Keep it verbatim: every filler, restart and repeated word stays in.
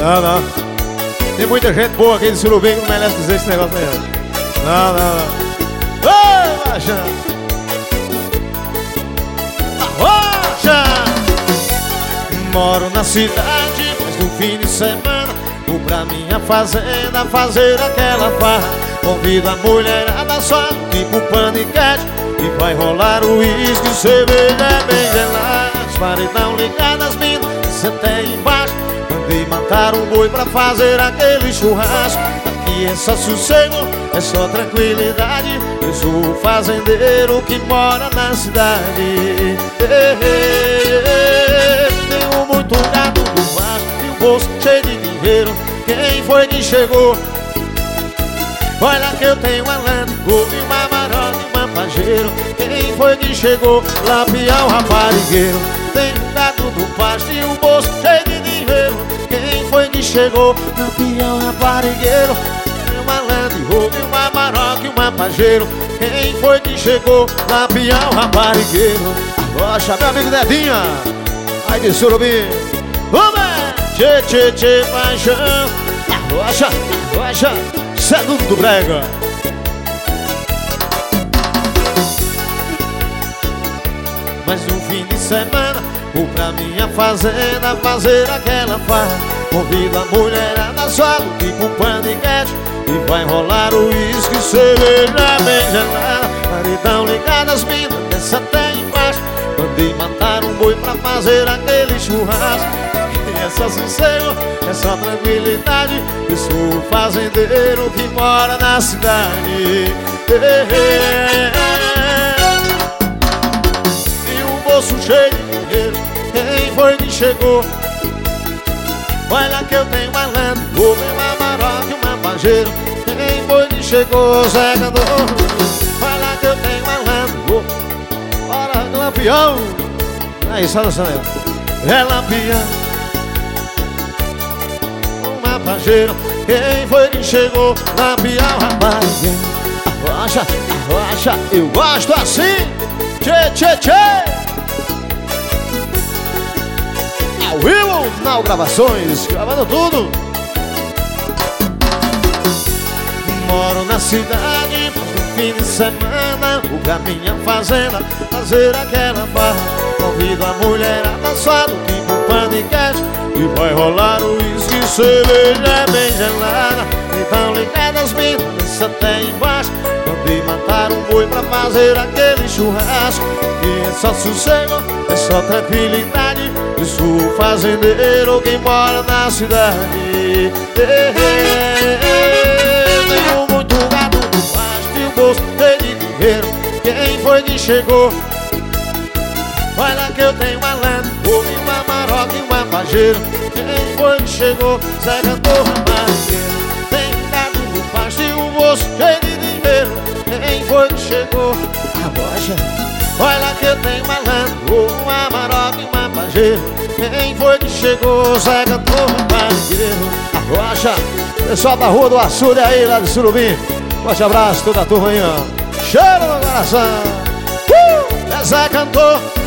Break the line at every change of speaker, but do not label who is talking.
Não, não. Tem muita gente boa aqui de Surubim que não merece dizer esse negócio aí. Não, não, não. Ô, Rocha! Rocha! Moro na cidade, mas no fim de semana vou pra minha fazenda fazer aquela farra. Convido a mulherada só tipo paniquete e vai rolar o uísque, cerveja bem gelada. As paredão ligadas, minas, desce até embaixo. Mandei matar um boi pra fazer aquele churrasco. Aqui é só sossego, é só tranquilidade. Eu sou o fazendeiro que mora na cidade. Tenho muito gado do mato e o bolso cheio de dinheiro. Quem foi que chegou? Olha que eu tenho uma Land Rover, uma Amarok e uma Pajero. Quem foi que chegou? Lampião raparigueiro. Tenho um gado do pasto e o bolso cheio de dinheiro. Quem foi que chegou? Lampião raparigueiro. Tenho uma Land Rover, uma Amarok e uma Pajero. Quem foi que chegou? Lampião raparigueiro. Rocha, meu amigo Dedinha, aí de Surubim. Vamos! Tchê, tchê, tchê, paixão. Rocha, rocha. Segundo brega. Mas no fim de semana vou pra minha fazenda fazer aquela farra. Convido a mulherada só do tipo paniquete e vai rolar o uísque, cerveja bem gelada. Paredão ligado, as minas, desce até embaixo. Mandei matar um boi pra fazer aquele churrasco. É só sossego, é só tranquilidade. Eu sou o fazendeiro que mora na cidade. E um bolso cheio de dinheiro. Quem foi que chegou? Olha que eu tenho uma Land Rover, uma Amarok e uma Pajero. Quem foi que chegou? Zé Cantor. Olha que eu tenho uma Land Rover. Bora, Lampião. Aí, só dançando aí. É Lampião. Pajero. Quem foi que chegou? Lampião raparigueiro. Arrocha, arrocha, eu gosto assim. Tchê, tchê, tchê. Ao vivo, Nau Gravações, gravando tudo. Moro na cidade, mas no fim de semana vou pra minha fazenda fazer aquela farra. Convido a mulherada só do tipo paniquete e vai rolar o uísque, cerveja bem gelada. Então ligadas as minas, desce até embaixo. Mandei matar um boi pra fazer aquele churrasco. E é só sossego, é só tranquilidade. Eu sou o fazendeiro que mora na cidade. Tenho muito gado no pasto e o bolso cheio de dinheiro. Quem foi que chegou? Olha que eu tenho uma Land Rover, uma Amarok e uma Pajero. Quem foi que chegou? Zé Cantor raparigueiro. Tem gado no pasto e o bolso cheio de dinheiro. Quem foi que chegou? A Rocha. Olha que eu tenho uma Land Rover, uma Amarok e uma Pajero. Quem foi que chegou? Zé Cantor raparigueiro. A Rocha. Pessoal da Rua do Açude aí, lá de Surubim. Forte abraço, toda a turma aí, ó. Cheiro no coração. Uh! É Zé Cantor.